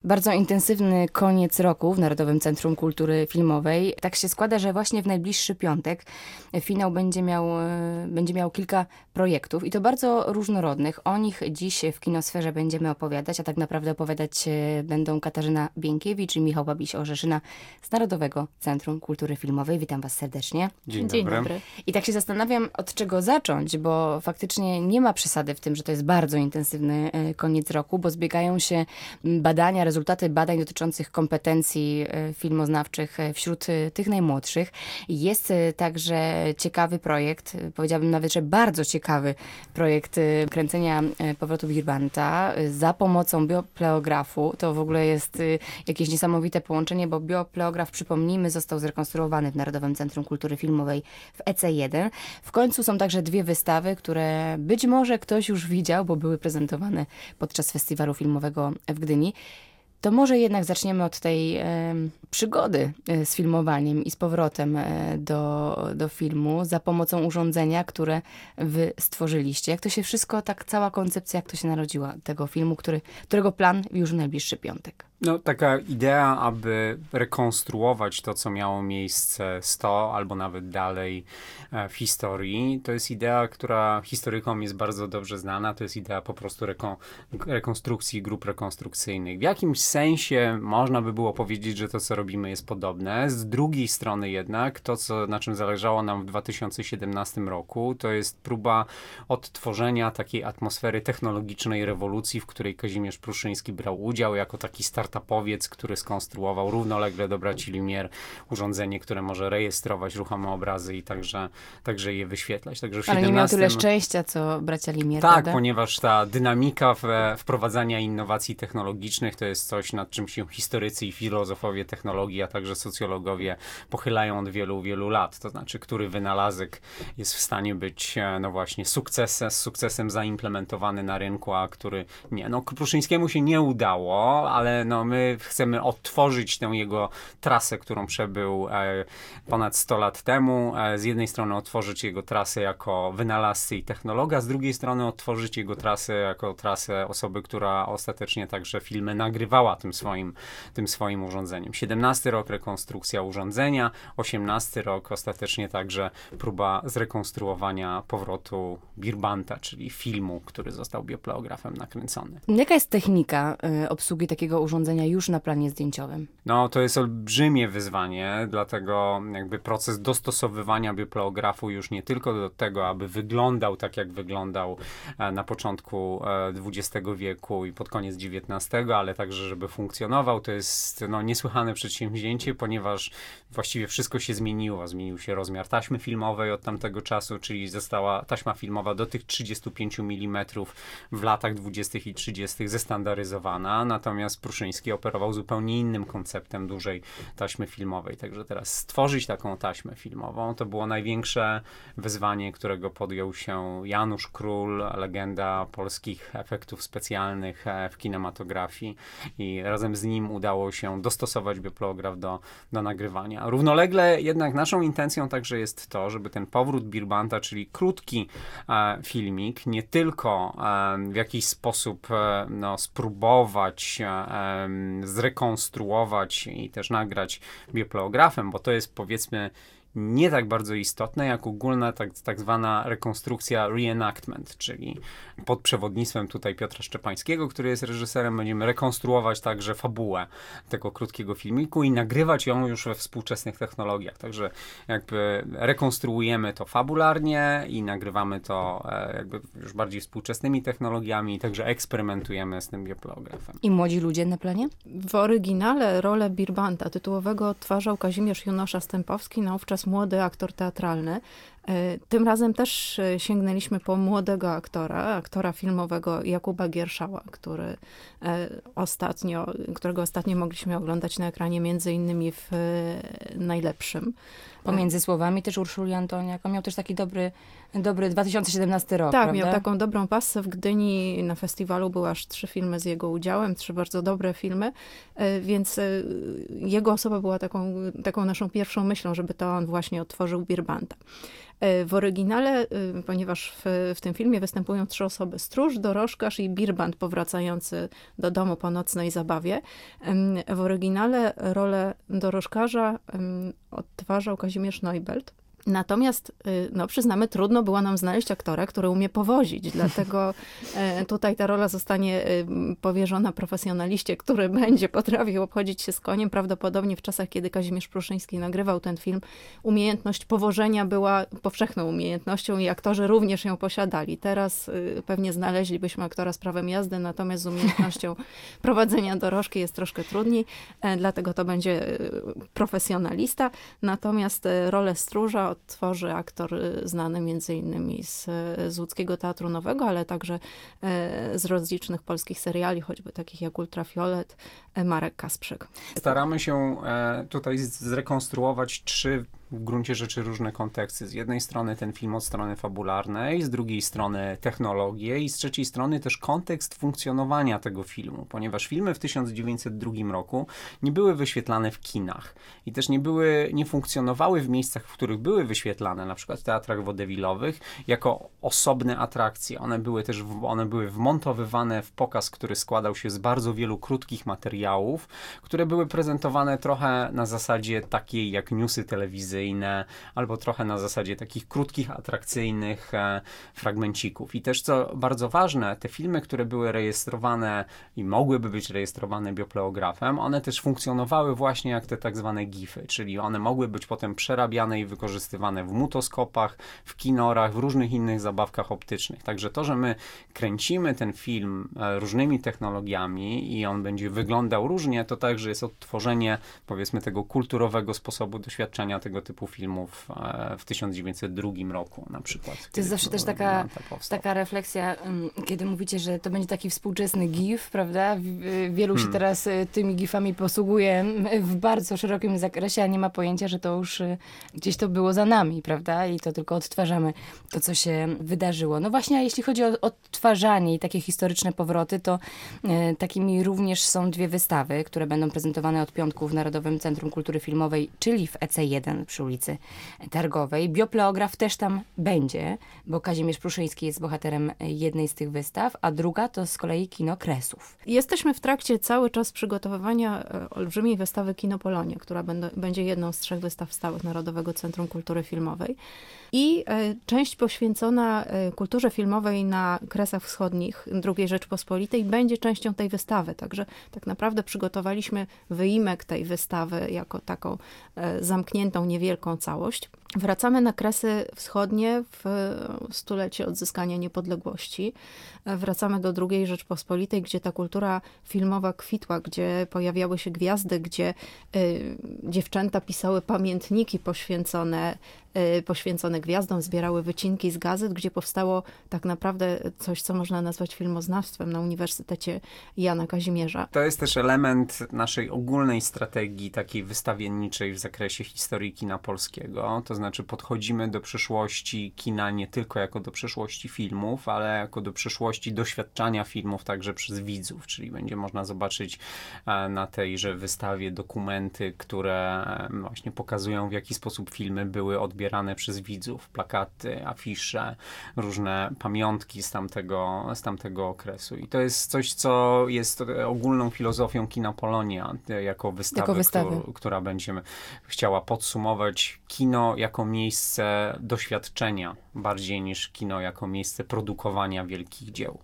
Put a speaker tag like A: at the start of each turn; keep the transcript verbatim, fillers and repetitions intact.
A: Bardzo intensywny koniec roku w Narodowym Centrum Kultury Filmowej. Tak się składa, że właśnie w najbliższy piątek finał będzie miał, e, będzie miał kilka projektów i to bardzo różnorodnych. O nich dziś w Kinosferze będziemy opowiadać, a tak naprawdę opowiadać e, będą Katarzyna Bienkiewicz i Michał Babiś-Orzeszyna z Narodowego Centrum Kultury Filmowej. Witam was serdecznie.
B: Dzień,
C: Dzień
B: dobry.
C: dobry.
A: I tak się zastanawiam, od czego zacząć, bo faktycznie nie ma przesady w tym, że to jest bardzo intensywny e, koniec roku, bo zbiegają się badania, rezultaty badań dotyczących kompetencji e, filmoznawczych e, wśród e, tych najmłodszych. Jest e, także ciekawy projekt, e, powiedziałabym nawet, że bardzo ciekawy projekt e, kręcenia e, powrotu Birbanta e, za pomocą biopleografu. To w ogóle jest e, jakieś niesamowite połączenie, bo biopleograf, przypomnijmy, został zrekonstruowany w Narodowym Centrum Kultury Filmowej w E C jeden. W końcu są także dwie wystawy, które być może ktoś już widział, bo były prezentowane podczas festiwalu filmowego w Gdyni. To może jednak zaczniemy od tej e, przygody e, z filmowaniem i z powrotem e, do, do filmu za pomocą urządzenia, które wy stworzyliście. Jak to się wszystko, tak cała koncepcja, jak to się narodziła tego filmu, który, którego plan już w najbliższy piątek?
B: No, taka idea, aby rekonstruować to, co miało miejsce sto albo nawet dalej e, w historii, to jest idea, która historykom jest bardzo dobrze znana. To jest idea po prostu rekon- rekonstrukcji grup rekonstrukcyjnych. W jakimś sensie można by było powiedzieć, że to, co robimy, jest podobne. Z drugiej strony jednak to, co, na czym zależało nam w dwa tysiące siedemnastym roku, to jest próba odtworzenia takiej atmosfery technologicznej rewolucji, w której Kazimierz Pruszyński brał udział jako taki startupowiec, który skonstruował równolegle do braci Lumière urządzenie, które może rejestrować ruchome obrazy i także, także je wyświetlać. Także w
A: Ale nie miał tyle
B: siedemnastym
A: szczęścia, co bracia Lumière,
B: Tak,
A: prawda?
B: ponieważ ta dynamika w, wprowadzania innowacji technologicznych to jest coś, nad czym się historycy i filozofowie technologii, a także socjologowie pochylają od wielu, wielu lat. To znaczy, który wynalazek jest w stanie być, no właśnie, sukcesem, z sukcesem zaimplementowany na rynku, a który nie. No, Pruszyńskiemu się nie udało, ale no, my chcemy odtworzyć tę jego trasę, którą przebył e, ponad sto lat temu. E, z jednej strony otworzyć jego trasę jako wynalazcy i technologa, z drugiej strony otworzyć jego trasę jako trasę osoby, która ostatecznie także filmy nagrywała tym swoim, tym swoim urządzeniem. siedemnasty rok rekonstrukcja urządzenia, osiemnasty rok ostatecznie także próba zrekonstruowania powrotu Birbanta, czyli filmu, który został biopleografem nakręcony.
A: Jaka jest technika y, obsługi takiego urządzenia już na planie zdjęciowym?
B: No, to jest olbrzymie wyzwanie, dlatego jakby proces dostosowywania biopleografu już nie tylko do tego, aby wyglądał tak, jak wyglądał e, na początku e, dwudziestego wieku i pod koniec dziewiętnastego, ale także, żeby funkcjonował, to jest no, niesłychane przedsięwzięcie, ponieważ właściwie wszystko się zmieniło. Zmienił się rozmiar taśmy filmowej od tamtego czasu, czyli została taśma filmowa do tych trzydziestu pięciu milimetrów w latach dwudziestych i trzydziestych zestandaryzowana, natomiast Pruszyński operował zupełnie innym konceptem dużej taśmy filmowej. Także teraz stworzyć taką taśmę filmową to było największe wyzwanie, którego podjął się Janusz Król, legenda polskich efektów specjalnych w kinematografii i razem z nim udało się dostosować biopleograf do, do nagrywania. Równolegle jednak naszą intencją także jest to, żeby ten powrót Birbanta, czyli krótki e, filmik, nie tylko e, w jakiś sposób e, no, spróbować e, zrekonstruować i też nagrać biopleografem, bo to jest, powiedzmy, nie tak bardzo istotne, jak ogólna tak, tak zwana rekonstrukcja reenactment, czyli pod przewodnictwem tutaj Piotra Szczepańskiego, który jest reżyserem, będziemy rekonstruować także fabułę tego krótkiego filmiku i nagrywać ją już we współczesnych technologiach. Także jakby rekonstruujemy to fabularnie i nagrywamy to e, jakby już bardziej współczesnymi technologiami i także eksperymentujemy z tym biopleografem.
A: I młodzi ludzie na planie?
C: W oryginale rolę Birbanta tytułowego odtwarzał Kazimierz Junosza-Stępowski, naówczas młody aktor teatralny. Tym razem też sięgnęliśmy po młodego aktora, aktora filmowego Jakuba Gierszała, który ostatnio, którego ostatnio mogliśmy oglądać na ekranie między innymi w Najlepszym.
A: Pomiędzy słowami też Urszuli Antoniak. On miał też taki dobry, dobry dwa tysiące siedemnasty rok,
C: Tak,
A: prawda?
C: miał taką dobrą passę. W Gdyni na festiwalu były aż trzy filmy z jego udziałem, trzy bardzo dobre filmy, więc jego osoba była taką, taką naszą pierwszą myślą, żeby to on właśnie odtworzył Birbanta. W oryginale, ponieważ w, w tym filmie występują trzy osoby, stróż, dorożkarz i birbant powracający do domu po nocnej zabawie. W oryginale rolę dorożkarza odtwarzał Kazimierz Neubelt. Natomiast, no przyznamy, trudno było nam znaleźć aktora, który umie powozić, dlatego tutaj ta rola zostanie powierzona profesjonaliście, który będzie potrafił obchodzić się z koniem. Prawdopodobnie w czasach, kiedy Kazimierz Pruszyński nagrywał ten film, umiejętność powożenia była powszechną umiejętnością i aktorzy również ją posiadali. Teraz pewnie znaleźlibyśmy aktora z prawem jazdy, natomiast z umiejętnością prowadzenia dorożki jest troszkę trudniej, dlatego to będzie profesjonalista. Natomiast rolę stróża odtworzy aktor znany między innymi z, z łódzkiego Teatru Nowego, ale także z rozlicznych polskich seriali, choćby takich jak Ultrafiolet, Marek Kasprzyk.
B: Staramy się tutaj zrekonstruować trzy w gruncie rzeczy różne konteksty. Z jednej strony ten film od strony fabularnej, z drugiej strony technologie i z trzeciej strony też kontekst funkcjonowania tego filmu, ponieważ filmy w tysiąc dziewięćset drugim roku nie były wyświetlane w kinach i też nie były, nie funkcjonowały w miejscach, w których były wyświetlane, na przykład w teatrach wodewilowych, jako osobne atrakcje. One były też, w, one były wmontowywane w pokaz, który składał się z bardzo wielu krótkich materiałów, które były prezentowane trochę na zasadzie takiej jak newsy telewizyjne, albo trochę na zasadzie takich krótkich, atrakcyjnych e, fragmencików. I też co bardzo ważne, te filmy, które były rejestrowane i mogłyby być rejestrowane biopleografem, one też funkcjonowały właśnie jak te tak zwane gify, czyli one mogły być potem przerabiane i wykorzystywane w mutoskopach, w kinorach, w różnych innych zabawkach optycznych. Także to, że my kręcimy ten film e, różnymi technologiami i on będzie wyglądał różnie, to także jest odtworzenie, powiedzmy, tego kulturowego sposobu doświadczenia tego typu filmów w tysiąc dziewięćset drugim roku na przykład.
A: To jest zawsze też taka, taka refleksja, kiedy mówicie, że to będzie taki współczesny gif, prawda? Wielu hmm. się teraz tymi gifami posługuje w bardzo szerokim zakresie, a nie ma pojęcia, że to już gdzieś to było za nami, prawda? I to tylko odtwarzamy to, co się wydarzyło. No właśnie, a jeśli chodzi o odtwarzanie i takie historyczne powroty, to e, takimi również są dwie wystawy, które będą prezentowane od piątku w Narodowym Centrum Kultury Filmowej, czyli w E C jeden przy ulicy Targowej. Biopleograf też tam będzie, bo Kazimierz Pruszyński jest bohaterem jednej z tych wystaw, a druga to z kolei Kino Kresów.
C: Jesteśmy w trakcie cały czas przygotowywania olbrzymiej wystawy Kino Polonia, która będą, będzie jedną z trzech wystaw stałych Narodowego Centrum Kultury Filmowej. I e, część poświęcona e, kulturze filmowej na Kresach Wschodnich drugiej Rzeczpospolitej będzie częścią tej wystawy. Także tak naprawdę przygotowaliśmy wyimek tej wystawy jako taką e, zamkniętą, niewielką całość. Wracamy na Kresy Wschodnie w stulecie odzyskania niepodległości. Wracamy do drugiej Rzeczpospolitej, gdzie ta kultura filmowa kwitła, gdzie pojawiały się gwiazdy, gdzie y, dziewczęta pisały pamiętniki poświęcone, y, poświęcone gwiazdom, zbierały wycinki z gazet, gdzie powstało tak naprawdę coś, co można nazwać filmoznawstwem na Uniwersytecie Jana Kazimierza.
B: To jest też element naszej ogólnej strategii takiej wystawienniczej w zakresie historii kina polskiego. To znaczy podchodzimy do przyszłości kina nie tylko jako do przyszłości filmów, ale jako do przyszłości doświadczania filmów także przez widzów, czyli będzie można zobaczyć na tejże wystawie dokumenty, które właśnie pokazują, w jaki sposób filmy były odbierane przez widzów, plakaty, afisze, różne pamiątki z tamtego, z tamtego okresu. I to jest coś, co jest ogólną filozofią Kina Polonia, jako wystawy,
A: jako wystawy.
B: Która, która będzie chciała podsumować kino jako miejsce doświadczenia, bardziej niż kino jako miejsce produkowania wielkich dzieł.